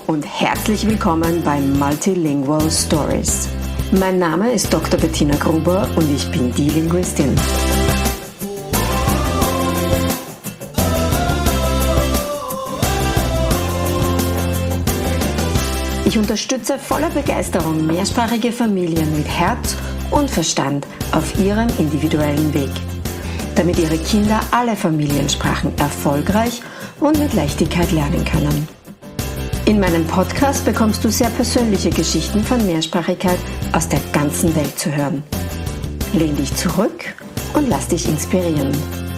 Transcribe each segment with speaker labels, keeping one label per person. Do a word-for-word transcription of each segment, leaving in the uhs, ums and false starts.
Speaker 1: und herzlich willkommen bei Multilingual Stories. Mein Name ist Doktor Bettina Gruber und ich bin die Linguistin. Ich unterstütze voller Begeisterung mehrsprachige Familien mit Herz und Verstand auf ihrem individuellen Weg, damit ihre Kinder alle Familiensprachen erfolgreich und mit Leichtigkeit lernen können. In meinem Podcast bekommst du sehr persönliche Geschichten von Mehrsprachigkeit aus der ganzen Welt zu hören. Lehn dich zurück und lass dich inspirieren.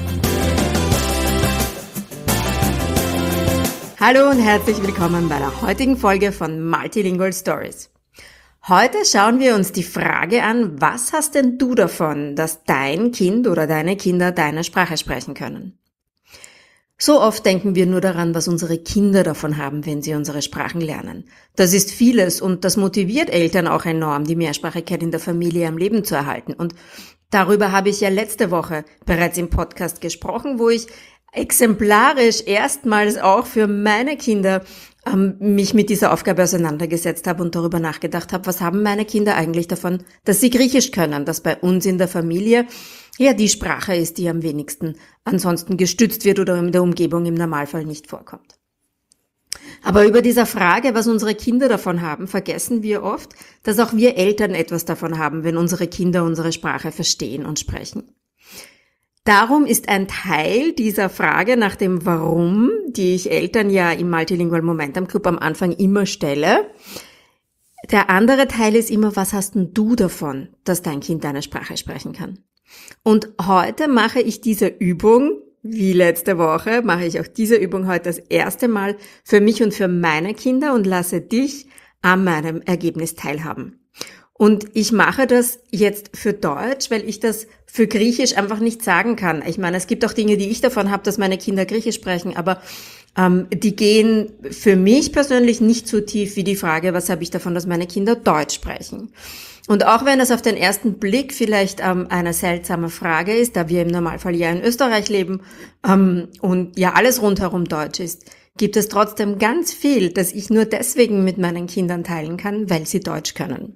Speaker 2: Hallo und herzlich willkommen bei der heutigen Folge von Multilingual Stories. Heute schauen wir uns die Frage an, was hast denn du davon, dass dein Kind oder deine Kinder deine Sprache sprechen können? So oft denken wir nur daran, was unsere Kinder davon haben, wenn sie unsere Sprachen lernen. Das ist vieles und das motiviert Eltern auch enorm, die Mehrsprachigkeit in der Familie am Leben zu erhalten. Und darüber habe ich ja letzte Woche bereits im Podcast gesprochen, wo ich exemplarisch erstmals auch für meine Kinder ähm, mich mit dieser Aufgabe auseinandergesetzt habe und darüber nachgedacht habe, was haben meine Kinder eigentlich davon, dass sie Griechisch können, dass bei uns in der Familie ja die Sprache ist, die am wenigsten ansonsten gestützt wird oder in der Umgebung im Normalfall nicht vorkommt. Aber über dieser Frage, was unsere Kinder davon haben, vergessen wir oft, dass auch wir Eltern etwas davon haben, wenn unsere Kinder unsere Sprache verstehen und sprechen. Darum ist ein Teil dieser Frage nach dem Warum, die ich Eltern ja im Multilingual Momentum Club am Anfang immer stelle. Der andere Teil ist immer, was hast denn du davon, dass dein Kind deine Sprache sprechen kann? Und heute mache ich diese Übung, wie letzte Woche, mache ich auch diese Übung heute das erste Mal für mich und für meine Kinder und lasse dich an meinem Ergebnis teilhaben. Und ich mache das jetzt für Deutsch, weil ich das für Griechisch einfach nicht sagen kann. Ich meine, es gibt auch Dinge, die ich davon habe, dass meine Kinder Griechisch sprechen, aber ähm, die gehen für mich persönlich nicht so tief wie die Frage, was habe ich davon, dass meine Kinder Deutsch sprechen. Und auch wenn das auf den ersten Blick vielleicht ähm, eine seltsame Frage ist, da wir im Normalfall ja in Österreich leben ähm, und ja alles rundherum Deutsch ist, gibt es trotzdem ganz viel, das ich nur deswegen mit meinen Kindern teilen kann, weil sie Deutsch können.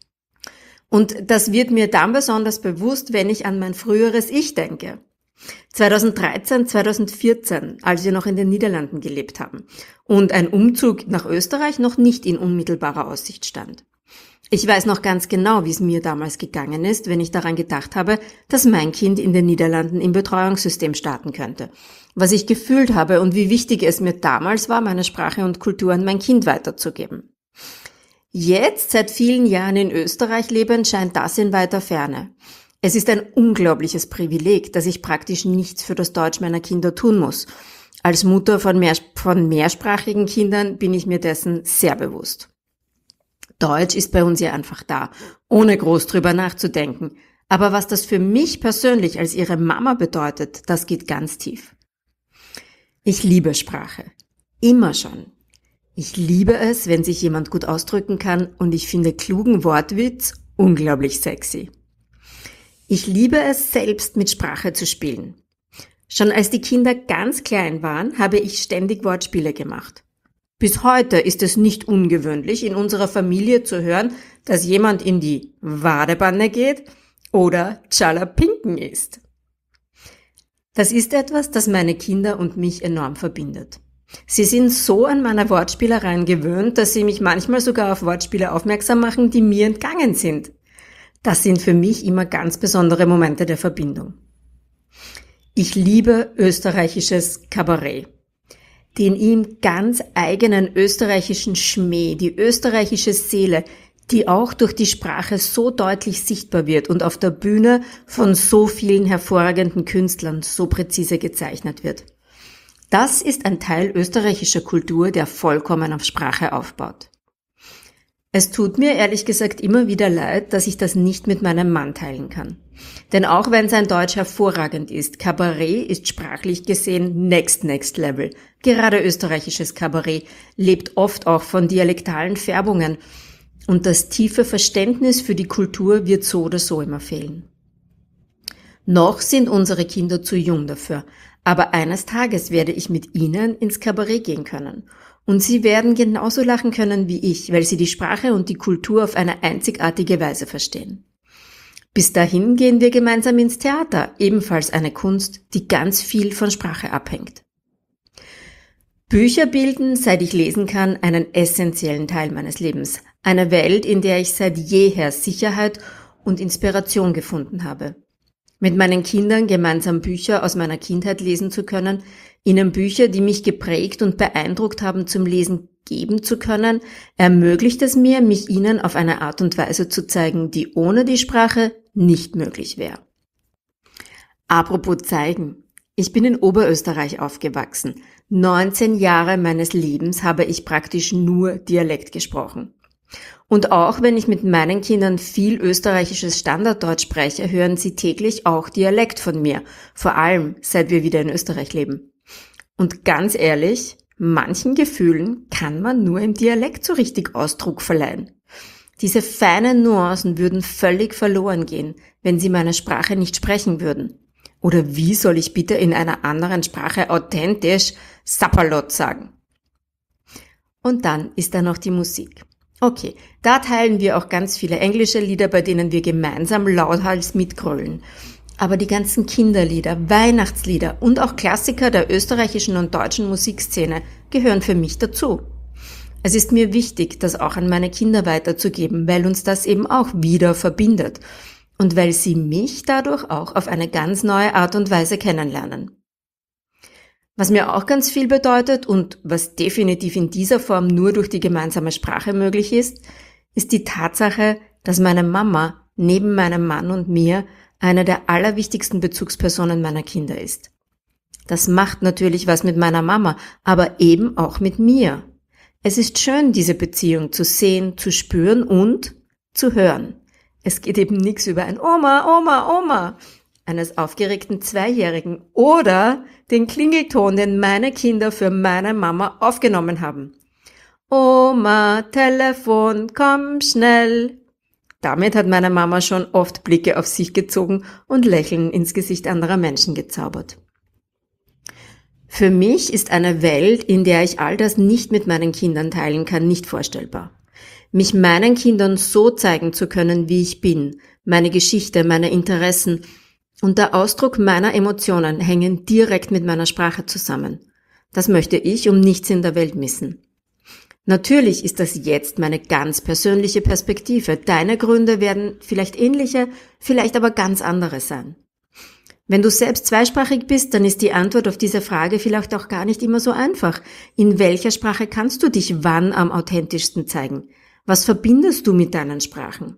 Speaker 2: Und das wird mir dann besonders bewusst, wenn ich an mein früheres Ich denke. zweitausenddreizehn, zweitausendvierzehn, als wir noch in den Niederlanden gelebt haben und ein Umzug nach Österreich noch nicht in unmittelbarer Aussicht stand. Ich weiß noch ganz genau, wie es mir damals gegangen ist, wenn ich daran gedacht habe, dass mein Kind in den Niederlanden im Betreuungssystem starten könnte. Was ich gefühlt habe und wie wichtig es mir damals war, meine Sprache und Kultur an mein Kind weiterzugeben. Jetzt, seit vielen Jahren in Österreich lebend, scheint das in weiter Ferne. Es ist ein unglaubliches Privileg, dass ich praktisch nichts für das Deutsch meiner Kinder tun muss. Als Mutter von, mehr, von mehrsprachigen Kindern bin ich mir dessen sehr bewusst. Deutsch ist bei uns ja einfach da, ohne groß drüber nachzudenken. Aber was das für mich persönlich als ihre Mama bedeutet, das geht ganz tief. Ich liebe Sprache. Immer schon. Ich liebe es, wenn sich jemand gut ausdrücken kann und ich finde klugen Wortwitz unglaublich sexy. Ich liebe es, selbst mit Sprache zu spielen. Schon als die Kinder ganz klein waren, habe ich ständig Wortspiele gemacht. Bis heute ist es nicht ungewöhnlich, in unserer Familie zu hören, dass jemand in die Wadebanne geht oder Tschalapinken isst. Das ist etwas, das meine Kinder und mich enorm verbindet. Sie sind so an meiner Wortspielereien gewöhnt, dass sie mich manchmal sogar auf Wortspiele aufmerksam machen, die mir entgangen sind. Das sind für mich immer ganz besondere Momente der Verbindung. Ich liebe österreichisches Kabarett. Den ihm ganz eigenen österreichischen Schmäh, die österreichische Seele, die auch durch die Sprache so deutlich sichtbar wird und auf der Bühne von so vielen hervorragenden Künstlern so präzise gezeichnet wird. Das ist ein Teil österreichischer Kultur, der vollkommen auf Sprache aufbaut. Es tut mir ehrlich gesagt immer wieder leid, dass ich das nicht mit meinem Mann teilen kann. Denn auch wenn sein Deutsch hervorragend ist, Kabarett ist sprachlich gesehen next next level. Gerade österreichisches Kabarett lebt oft auch von dialektalen Färbungen und das tiefe Verständnis für die Kultur wird so oder so immer fehlen. Noch sind unsere Kinder zu jung dafür, aber eines Tages werde ich mit ihnen ins Kabarett gehen können. Und sie werden genauso lachen können wie ich, weil sie die Sprache und die Kultur auf eine einzigartige Weise verstehen. Bis dahin gehen wir gemeinsam ins Theater, ebenfalls eine Kunst, die ganz viel von Sprache abhängt. Bücher bilden, seit ich lesen kann, einen essentiellen Teil meines Lebens. Eine Welt, in der ich seit jeher Sicherheit und Inspiration gefunden habe. Mit meinen Kindern gemeinsam Bücher aus meiner Kindheit lesen zu können, ihnen Bücher, die mich geprägt und beeindruckt haben, zum Lesen geben zu können, ermöglicht es mir, mich ihnen auf eine Art und Weise zu zeigen, die ohne die Sprache nicht möglich wäre. Apropos zeigen. Ich bin in Oberösterreich aufgewachsen. neunzehn Jahre meines Lebens habe ich praktisch nur Dialekt gesprochen. Und auch wenn ich mit meinen Kindern viel österreichisches Standarddeutsch spreche, hören sie täglich auch Dialekt von mir, vor allem seit wir wieder in Österreich leben. Und ganz ehrlich, manchen Gefühlen kann man nur im Dialekt so richtig Ausdruck verleihen. Diese feinen Nuancen würden völlig verloren gehen, wenn sie meine Sprache nicht sprechen würden. Oder wie soll ich bitte in einer anderen Sprache authentisch Sapperlot sagen? Und dann ist da noch die Musik. Okay, da teilen wir auch ganz viele englische Lieder, bei denen wir gemeinsam lauthals mitgrölen. Aber die ganzen Kinderlieder, Weihnachtslieder und auch Klassiker der österreichischen und deutschen Musikszene gehören für mich dazu. Es ist mir wichtig, das auch an meine Kinder weiterzugeben, weil uns das eben auch wieder verbindet und weil sie mich dadurch auch auf eine ganz neue Art und Weise kennenlernen. Was mir auch ganz viel bedeutet und was definitiv in dieser Form nur durch die gemeinsame Sprache möglich ist, ist die Tatsache, dass meine Mama neben meinem Mann und mir eine der allerwichtigsten Bezugspersonen meiner Kinder ist. Das macht natürlich was mit meiner Mama, aber eben auch mit mir. Es ist schön, diese Beziehung zu sehen, zu spüren und zu hören. Es geht eben nichts über ein Oma, Oma, Oma eines aufgeregten Zweijährigen oder den Klingelton, den meine Kinder für meine Mama aufgenommen haben. Oma, Telefon, komm schnell. Damit hat meine Mama schon oft Blicke auf sich gezogen und Lächeln ins Gesicht anderer Menschen gezaubert. Für mich ist eine Welt, in der ich all das nicht mit meinen Kindern teilen kann, nicht vorstellbar. Mich meinen Kindern so zeigen zu können, wie ich bin, meine Geschichte, meine Interessen und der Ausdruck meiner Emotionen hängen direkt mit meiner Sprache zusammen. Das möchte ich um nichts in der Welt missen. Natürlich ist das jetzt meine ganz persönliche Perspektive. Deine Gründe werden vielleicht ähnliche, vielleicht aber ganz andere sein. Wenn du selbst zweisprachig bist, dann ist die Antwort auf diese Frage vielleicht auch gar nicht immer so einfach. In welcher Sprache kannst du dich wann am authentischsten zeigen? Was verbindest du mit deinen Sprachen?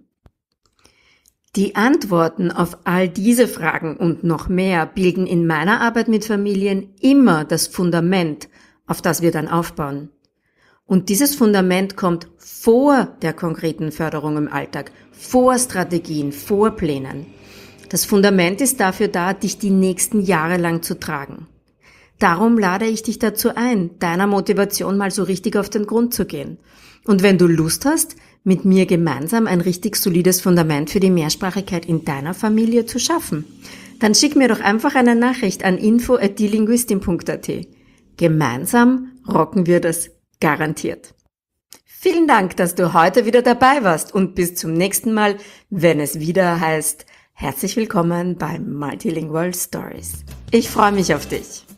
Speaker 2: Die Antworten auf all diese Fragen und noch mehr bilden in meiner Arbeit mit Familien immer das Fundament, auf das wir dann aufbauen. Und dieses Fundament kommt vor der konkreten Förderung im Alltag, vor Strategien, vor Plänen. Das Fundament ist dafür da, dich die nächsten Jahre lang zu tragen. Darum lade ich dich dazu ein, deiner Motivation mal so richtig auf den Grund zu gehen. Und wenn du Lust hast, mit mir gemeinsam ein richtig solides Fundament für die Mehrsprachigkeit in deiner Familie zu schaffen, dann schick mir doch einfach eine Nachricht an info at die linguistin punkt at. Gemeinsam rocken wir das garantiert. Vielen Dank, dass du heute wieder dabei warst und bis zum nächsten Mal, wenn es wieder heißt, herzlich willkommen bei Multilingual Stories. Ich freue mich auf dich.